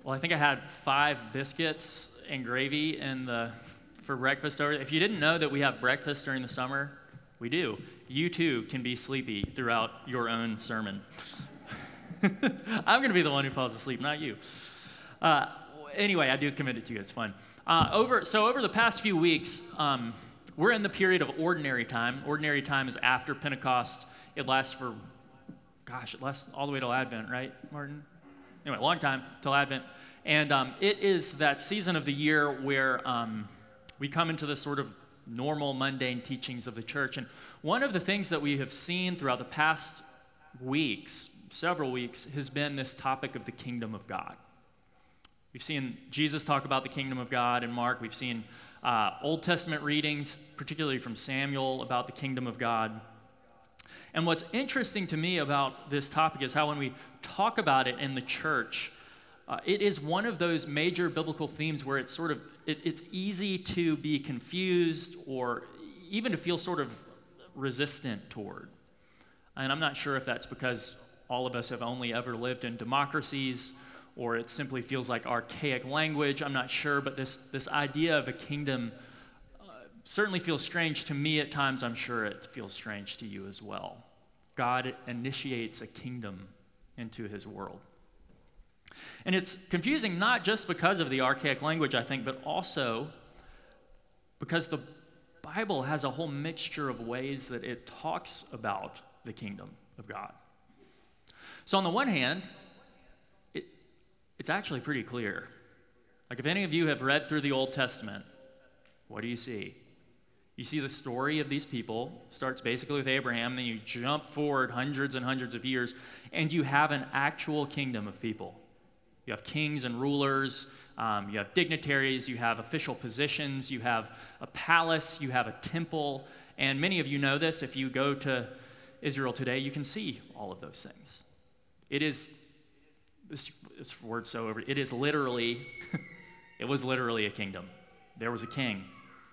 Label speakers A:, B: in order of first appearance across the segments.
A: Well, I think I had 5 biscuits and gravy for breakfast. If you didn't know that we have breakfast during the summer, we do. You too can be sleepy throughout your own sermon. I'm going to be the one who falls asleep, not you. Anyway, I do commit it to you. It's fun. Over the past few weeks, we're in the period of ordinary time. Ordinary time is after Pentecost. It lasts all the way till Advent, right, Martin? Anyway, long time till Advent. And it is that season of the year where we come into the sort of normal, mundane teachings of the church. And one of the things that we have seen throughout the past several weeks, has been this topic of the kingdom of God. We've seen Jesus talk about the kingdom of God in Mark. We've seen Old Testament readings, particularly from Samuel, about the kingdom of God. And what's interesting to me about this topic is how when we talk about it in the church, it is one of those major biblical themes where it's easy to be confused or even to feel sort of resistant toward. And I'm not sure if that's because all of us have only ever lived in democracies, or it simply feels like archaic language. I'm not sure, but this idea of a kingdom certainly feels strange to me at times. I'm sure it feels strange to you as well. God initiates a kingdom into his world. And it's confusing not just because of the archaic language, I think, but also because the Bible has a whole mixture of ways that it talks about the kingdom of God. So on the one hand, it's actually pretty clear. Like if any of you have read through the Old Testament, what do you see? You see the story of these people. Starts basically with Abraham, then you jump forward hundreds and hundreds of years, and you have an actual kingdom of people. You have kings and rulers, you have dignitaries, you have official positions, you have a palace, you have a temple, and many of you know this. If you go to Israel today, you can see all of those things. It is, this word's so over, it is literally, it was literally a kingdom. There was a king.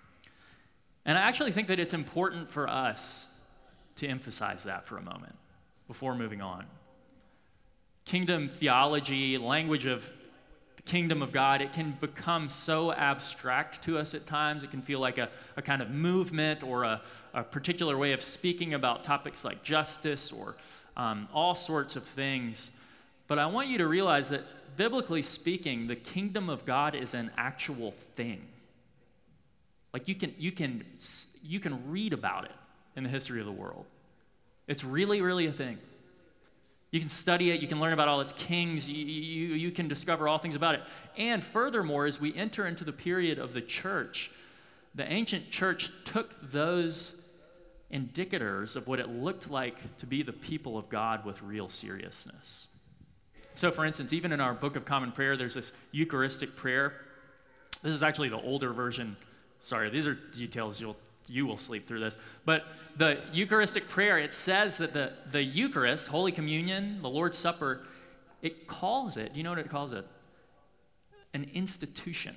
A: And I actually think that it's important for us to emphasize that for a moment before moving on. Kingdom theology, language of the kingdom of God, it can become so abstract to us at times. It can feel like a kind of movement or a particular way of speaking about topics like justice or all sorts of things. But I want you to realize that biblically speaking, the kingdom of God is an actual thing. Like you can read about it in the history of the world. It's really, really a thing. You can study it. You can learn about all its kings. You can discover all things about it. And furthermore, as we enter into the period of the church, the ancient church took those indicators of what it looked like to be the people of God with real seriousness. So, for instance, even in our Book of Common Prayer, there's this Eucharistic prayer. This is actually the older version. Sorry, these are details you will sleep through this. But the Eucharistic prayer, it says that the Eucharist, Holy Communion, the Lord's Supper, it calls it, you know what it calls it? An institution.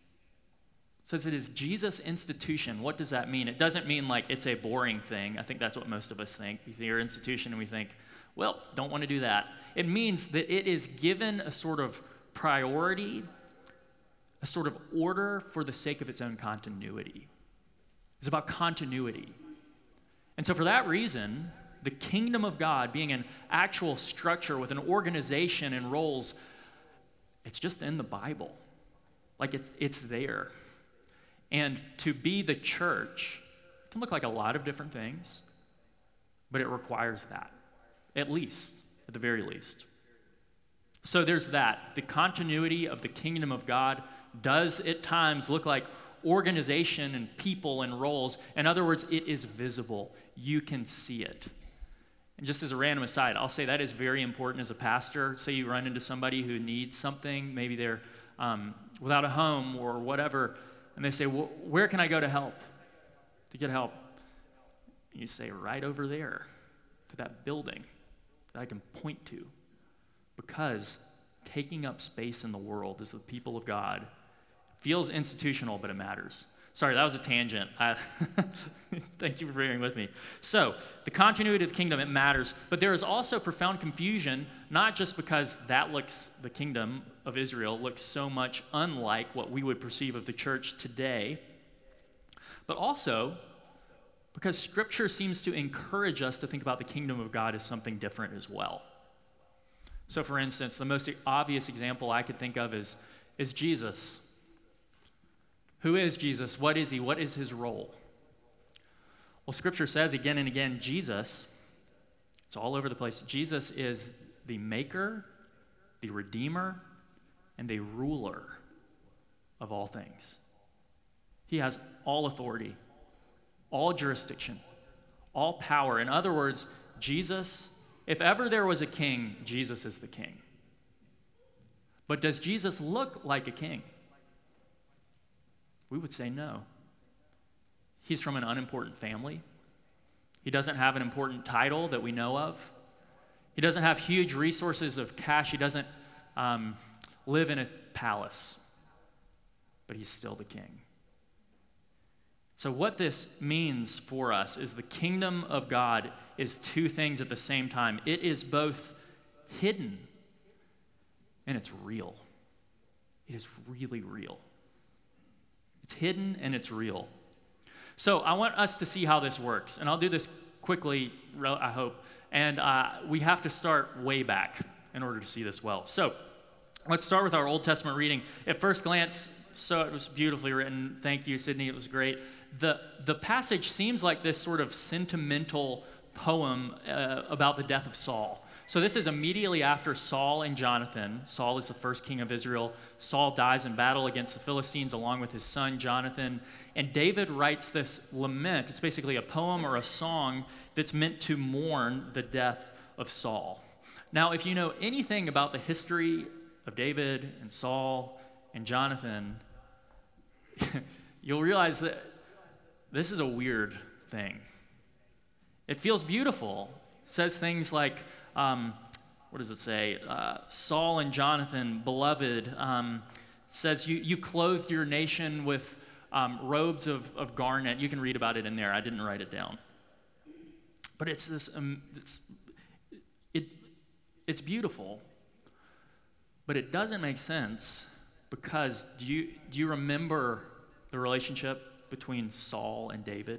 A: It says it is Jesus' institution. What does that mean? It doesn't mean like it's a boring thing. I think that's what most of us think. We hear institution and we think, well, don't want to do that. It means that it is given a sort of priority, a sort of order for the sake of its own continuity. It's about continuity. And so for that reason, the kingdom of God being an actual structure with an organization and roles, it's just in the Bible. Like it's there. And to be the church can look like a lot of different things, but it requires that, at the very least. So there's that. The continuity of the kingdom of God does at times look like organization and people and roles. In other words, it is visible. You can see it. And just as a random aside, I'll say that is very important as a pastor. Say you run into somebody who needs something, maybe they're without a home or whatever, and they say, well, where can I go to get help? And you say, right over there, to that building that I can point to. Because taking up space in the world as the people of God feels institutional, but it matters. Sorry, that was a tangent. Thank you for bearing with me. So, the continuity of the kingdom, it matters, but there is also profound confusion, not just because the kingdom of Israel looks so much unlike what we would perceive of the church today, but also because Scripture seems to encourage us to think about the kingdom of God as something different as well. So, for instance, the most obvious example I could think of is Jesus. Who is Jesus? What is he? What is his role? Well, Scripture says again and again, Jesus, it's all over the place. Jesus is the maker, the redeemer, and the ruler of all things. He has all authority, all jurisdiction, all power. In other words, Jesus, if ever there was a king, Jesus is the king. But does Jesus look like a king? We would say no. He's from an unimportant family. He doesn't have an important title that we know of. He doesn't have huge resources of cash. He doesn't live in a palace. But he's still the king. So what this means for us is the kingdom of God is two things at the same time. It is both hidden and it's real. It is really real. It's hidden and it's real. So I want us to see how this works. And I'll do this quickly, I hope. And we have to start way back in order to see this well. So let's start with our Old Testament reading. At first glance, so it was beautifully written. Thank you, Sydney. It was great. The passage seems like this sort of sentimental poem about the death of Saul. So this is immediately after Saul and Jonathan. Saul is the first king of Israel. Saul dies in battle against the Philistines along with his son Jonathan. And David writes this lament. It's basically a poem or a song that's meant to mourn the death of Saul. Now, if you know anything about the history of David and Saul and Jonathan, you'll realize that this is a weird thing. It feels beautiful. It says things like, what does it say? Saul and Jonathan, beloved, says you clothed your nation with robes of garnet. You can read about it in there. I didn't write it down. But it's this. It's beautiful, but it doesn't make sense because do you remember the relationship between Saul and David?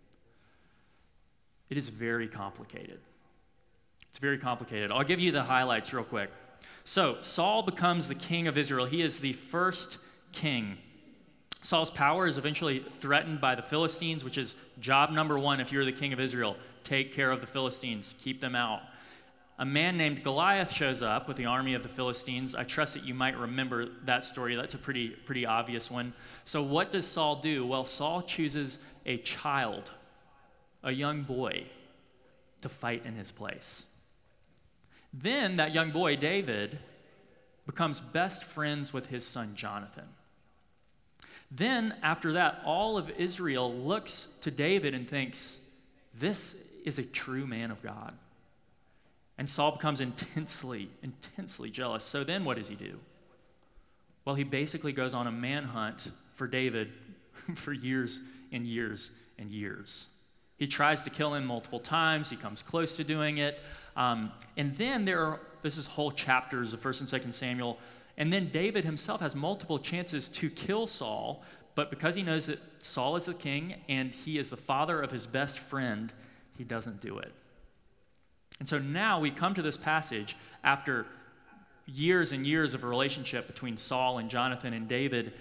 A: It is very complicated. It's very complicated. I'll give you the highlights real quick. So Saul becomes the king of Israel. He is the first king. Saul's power is eventually threatened by the Philistines, which is job number one if you're the king of Israel. Take care of the Philistines. Keep them out. A man named Goliath shows up with the army of the Philistines. I trust that you might remember that story. That's a pretty obvious one. So what does Saul do? Well, Saul chooses a child, a young boy, to fight in his place. Then that young boy, David, becomes best friends with his son Jonathan. Then, after that, all of Israel looks to David and thinks, this is a true man of God. And Saul becomes intensely jealous. So then what does he do? Well, he basically goes on a manhunt for David for years and years and years. He tries to kill him multiple times. He comes close to doing it. And then this is whole chapters of 1 and 2 Samuel. And then David himself has multiple chances to kill Saul, but because he knows that Saul is the king and he is the father of his best friend, he doesn't do it. And so now we come to this passage after years and years of a relationship between Saul and Jonathan and David,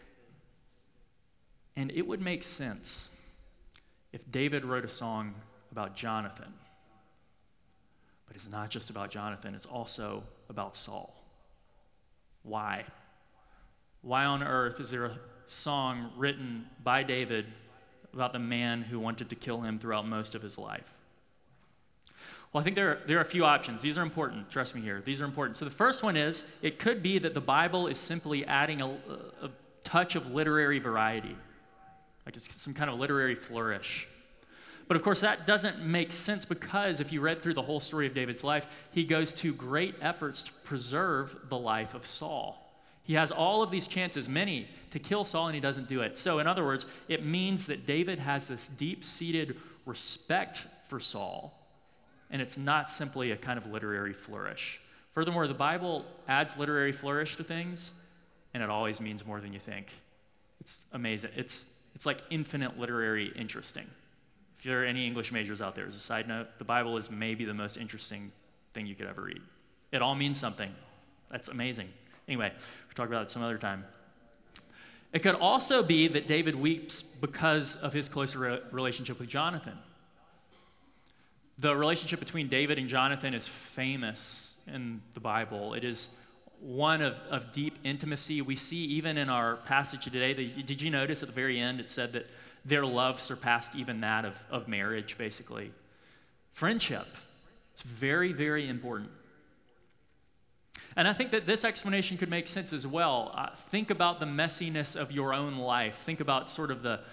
A: and it would make sense if David wrote a song about Jonathan. But it's not just about Jonathan, it's also about Saul. Why? Why on earth is there a song written by David about the man who wanted to kill him throughout most of his life? Well, I think there are a few options. These are important. Trust me here. These are important. So the first one is, it could be that the Bible is simply adding a touch of literary variety. Like it's some kind of literary flourish. But of course, that doesn't make sense because if you read through the whole story of David's life, he goes to great efforts to preserve the life of Saul. He has all of these chances, many, to kill Saul, and he doesn't do it. So in other words, it means that David has this deep-seated respect for Saul, and it's not simply a kind of literary flourish. Furthermore, the Bible adds literary flourish to things, and it always means more than you think. It's amazing. It's like infinite literary interesting. If there are any English majors out there, as a side note, the Bible is maybe the most interesting thing you could ever read. It all means something. That's amazing. Anyway, we'll talk about it some other time. It could also be that David weeps because of his closer relationship with Jonathan. The relationship between David and Jonathan is famous in the Bible. It is one of deep intimacy. We see even in our passage today, did you notice at the very end it said that their love surpassed even that of marriage, basically. Friendship. It's very, very important. And I think that this explanation could make sense as well. Think about the messiness of your own life. Think about sort of the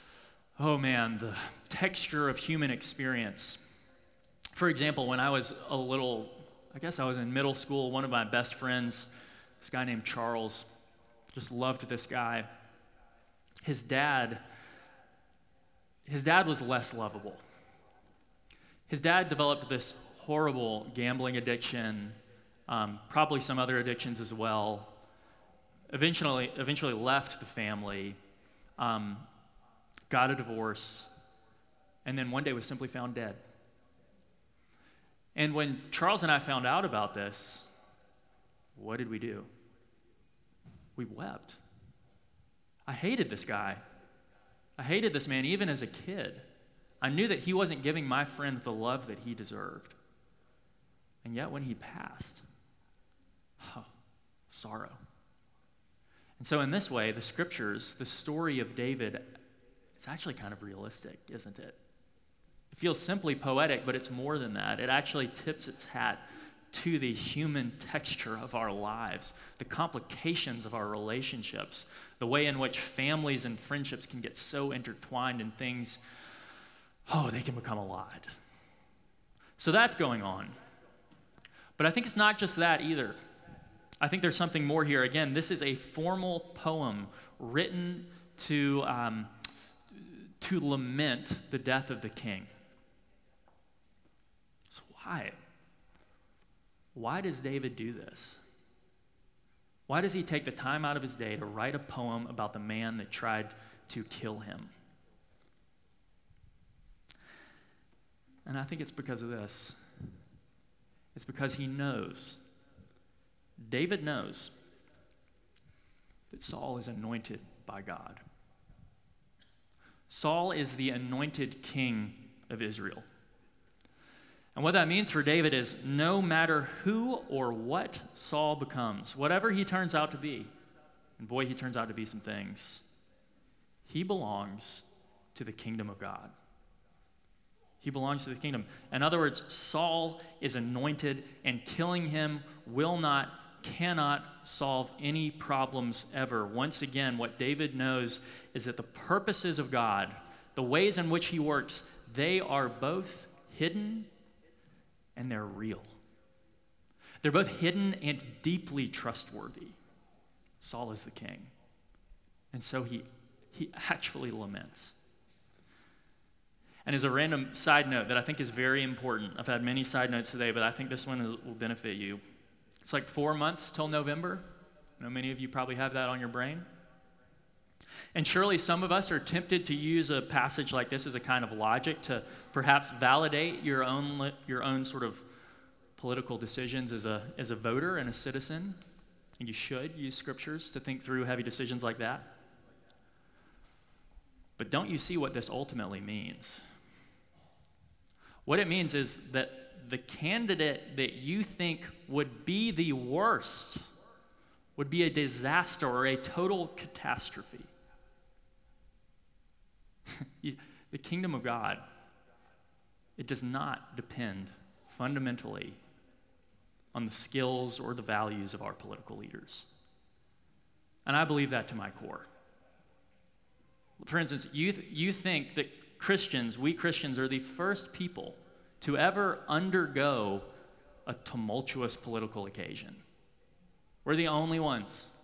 A: texture of human experience. For example, when I was I was in middle school, one of my best friends, this guy named Charles, just loved this guy. His dad was less lovable. His dad developed this horrible gambling addiction, probably some other addictions as well. Eventually left the family, got a divorce, and then one day was simply found dead. And when Charles and I found out about this, what did we do? We wept. I hated this guy. I hated this man even as a kid. I knew that he wasn't giving my friend the love that he deserved. And yet when he passed, sorrow. And so in this way, the scriptures, the story of David, it's actually kind of realistic, isn't it? It feels simply poetic, but it's more than that. It actually tips its hat to the human texture of our lives, the complications of our relationships, the way in which families and friendships can get so intertwined in things, they can become a lot. So that's going on. But I think it's not just that either. I think there's something more here. Again, this is a formal poem written to lament the death of the king. So why? Why does David do this? Why does he take the time out of his day to write a poem about the man that tried to kill him? And I think it's because of this. It's because he knows, David knows, that Saul is anointed by God. Saul is the anointed king of Israel. And what that means for David is no matter who or what Saul becomes, whatever he turns out to be, and boy, he turns out to be some things, he belongs to the kingdom of God. He belongs to the kingdom. In other words, Saul is anointed, and killing him cannot solve any problems ever. Once again, what David knows is that the purposes of God, the ways in which he works, they are both hidden and they're real. They're both hidden and deeply trustworthy. Saul is the king. And so he actually laments. And as a random side note that I think is very important, I've had many side notes today, but I think this one will benefit you. It's like 4 months till November. I know many of you probably have that on your brain. And surely some of us are tempted to use a passage like this as a kind of logic to perhaps validate your own sort of political decisions as a voter and a citizen. And you should use scriptures to think through heavy decisions like that. But don't you see what this ultimately means? What it means is that the candidate that you think would be the worst would be a disaster or a total catastrophe. The kingdom of God, it does not depend fundamentally on the skills or the values of our political leaders. And I believe that to my core. For instance, you think that we Christians are the first people to ever undergo a tumultuous political occasion. We're the only ones.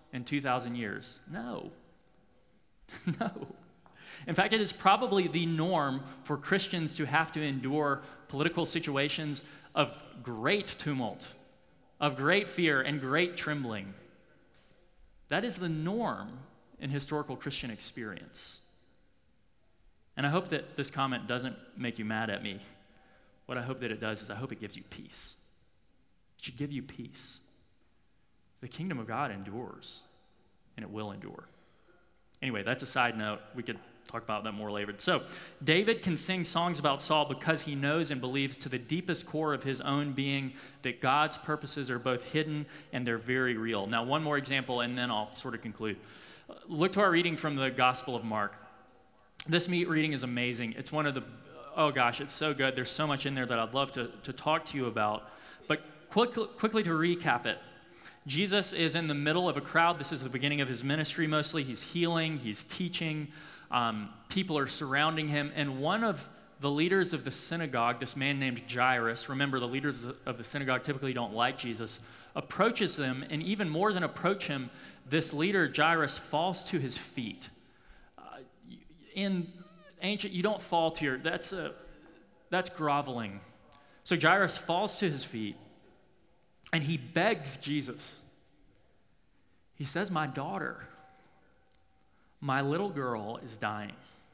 A: in 2,000 years? No. No. In fact, it is probably the norm for Christians to have to endure political situations of great tumult, of great fear, and great trembling. That is the norm in historical Christian experience. And I hope that this comment doesn't make you mad at me. What I hope that it does is I hope it gives you peace. It should give you peace. The kingdom of God endures, and it will endure. Anyway, that's a side note. We could talk about that more later. So, David can sing songs about Saul because he knows and believes to the deepest core of his own being that God's purposes are both hidden and they're very real. Now, one more example, and then I'll sort of conclude. Look to our reading from the Gospel of Mark. This reading is amazing. It's one of the, oh gosh, it's so good. There's so much in there that I'd love to talk to you about. But quickly to recap it. Jesus is in the middle of a crowd. This is the beginning of his ministry mostly. He's healing, he's teaching. People are surrounding him. And one of the leaders of the synagogue, this man named Jairus, remember the leaders of the synagogue typically don't like Jesus, approaches them. And even more than approach him, this leader, Jairus, falls to his feet. In ancient, you don't fall to your, that's groveling. So Jairus falls to his feet. And he begs Jesus. He says, my daughter, my little girl is dying.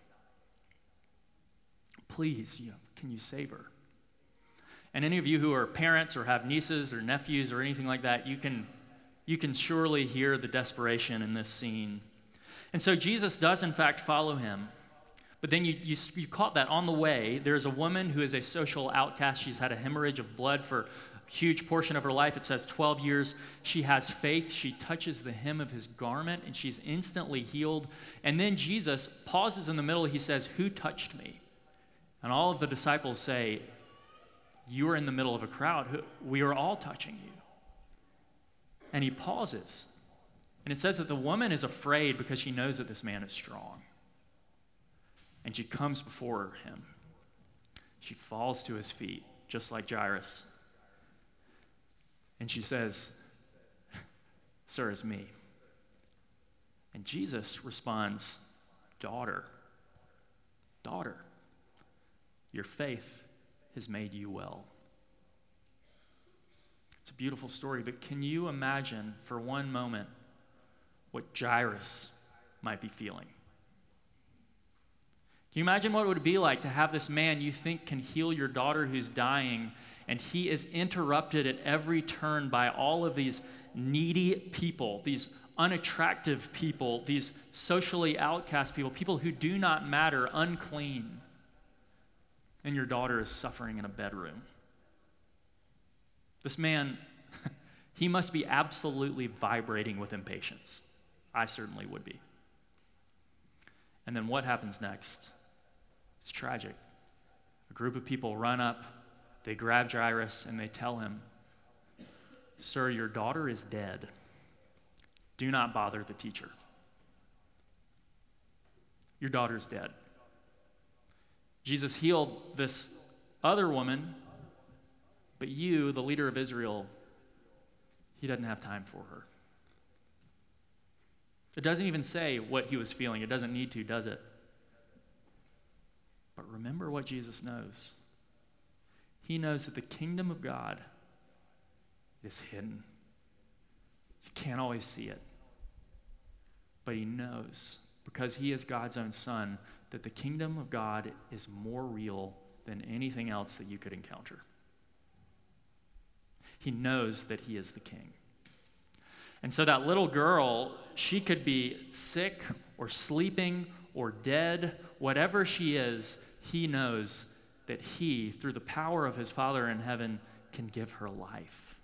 A: Please, can you save her? And any of you who are parents or have nieces or nephews or anything like that, you can surely hear the desperation in this scene. And so Jesus does, in fact, follow him. But then you caught that on the way. There's a woman who is a social outcast. She's had a hemorrhage of blood for huge portion of her life. It says 12 years. She has faith. She touches the hem of his garment, and she's instantly healed. And then Jesus pauses in the middle. He says, who touched me? And all of the disciples say, you are in the middle of a crowd. We are all touching you. And he pauses. And it says that the woman is afraid because she knows that this man is strong. And she comes before him. She falls to his feet, just like Jairus. And she says, sir, it's me. And Jesus responds, daughter, your faith has made you well. It's a beautiful story, but can you imagine for one moment what Jairus might be feeling? Can you imagine what it would be like to have this man you think can heal your daughter who's dying, and he is interrupted at every turn by all of these needy people, these unattractive people, these socially outcast people, people who do not matter, unclean, and your daughter is suffering in a bedroom? This man, he must be absolutely vibrating with impatience. I certainly would be. And then what happens next? It's tragic. A group of people run up, they grab Jairus, and they tell him, sir, your daughter is dead. Do not bother the teacher. Your daughter's dead. Jesus healed this other woman, but you, the leader of Israel, he doesn't have time for her. It doesn't even say what he was feeling. It doesn't need to, does it? But remember what Jesus knows. He knows that the kingdom of God is hidden. You can't always see it. But he knows, because he is God's own son, that the kingdom of God is more real than anything else that you could encounter. He knows that he is the king. And so that little girl, she could be sick or sleeping or dead, whatever she is, he knows that he, through the power of his Father in heaven, can give her life.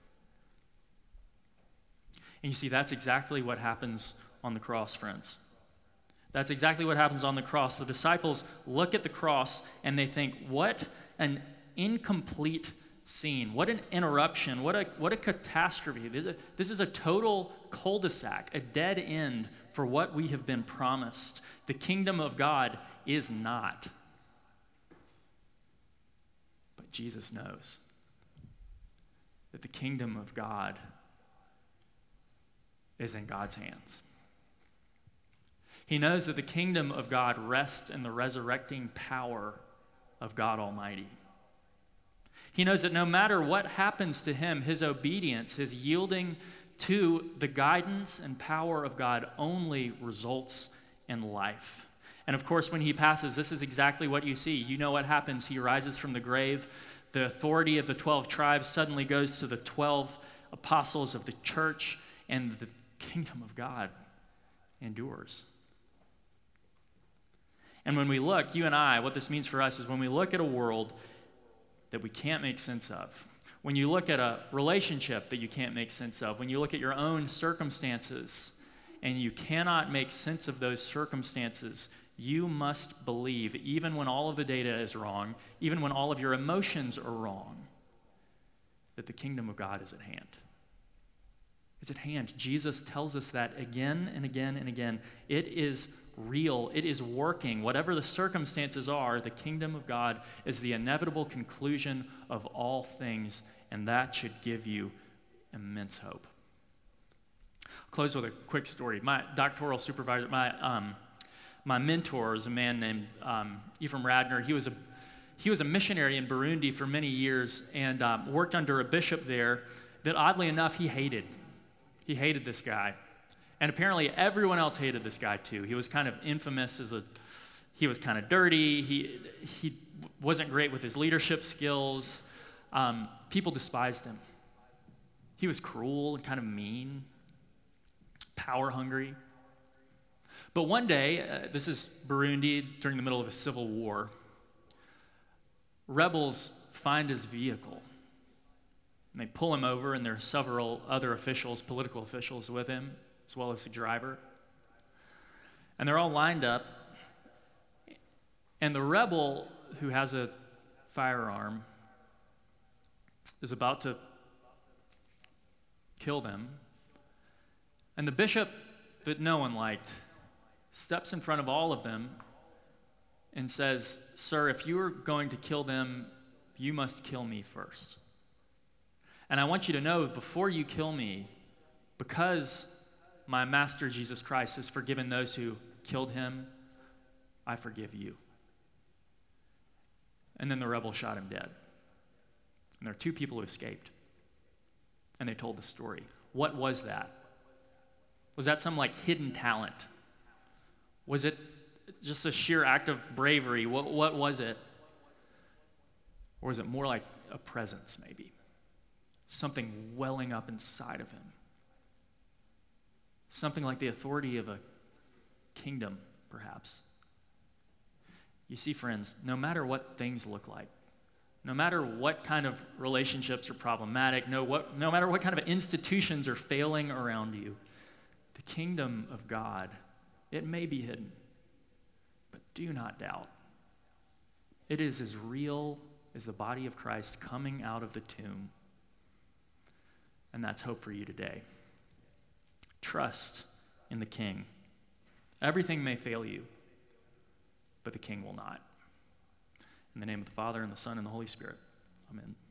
A: And you see, that's exactly what happens on the cross, friends. That's exactly what happens on the cross. The disciples look at the cross and they think, what an incomplete scene. What an interruption. What a catastrophe. This is a total cul-de-sac, a dead end for what we have been promised. The kingdom of God is not. But Jesus knows that the kingdom of God is in God's hands. He knows that the kingdom of God rests in the resurrecting power of God Almighty. He knows that no matter what happens to him, his obedience, his yielding to the guidance and power of God only results in life. And of course, when he passes, this is exactly what you see. You know what happens. He rises from the grave. The authority of the 12 tribes suddenly goes to the 12 apostles of the church, and the kingdom of God endures. And when we look, you and I, what this means for us is when we look at a world that we can't make sense of, when you look at a relationship that you can't make sense of, when you look at your own circumstances and you cannot make sense of those circumstances, you must believe, even when all of the data is wrong, even when all of your emotions are wrong, that the kingdom of God is at hand. It's at hand. Jesus tells us that again and again and again. It is real. It is working. Whatever the circumstances are, the kingdom of God is the inevitable conclusion of all things, and that should give you immense hope. I'll close with a quick story. My doctoral supervisor, my mentor is a man named Ephraim Radner. He was a missionary in Burundi for many years and worked under a bishop there that, oddly enough, he hated. He hated this guy. And apparently everyone else hated this guy too. He was kind of infamous he was kind of dirty. He wasn't great with his leadership skills. People despised him. He was cruel and kind of mean, power hungry. But one day, this is Burundi during the middle of a civil war, rebels find his vehicle. And they pull him over, and there are several other officials, political officials with him, as well as the driver. And they're all lined up. And the rebel who has a firearm is about to kill them. And the bishop that no one liked steps in front of all of them and says, "Sir, if you are going to kill them, you must kill me first. And I want you to know, before you kill me, because my master Jesus Christ has forgiven those who killed him, I forgive you." And then the rebel shot him dead. And there are two people who escaped. And they told the story. What was that? Was that some hidden talent? Was it just a sheer act of bravery? What was it? Or was it more like a presence, maybe? Something welling up inside of him. Something like the authority of a kingdom, perhaps. You see, friends, no matter what things look like, no matter what kind of relationships are problematic, no matter what kind of institutions are failing around you, the kingdom of God, it may be hidden, but do not doubt. It is as real as the body of Christ coming out of the tomb. And that's hope for you today. Trust in the King. Everything may fail you, but the King will not. In the name of the Father, and the Son, and the Holy Spirit. Amen.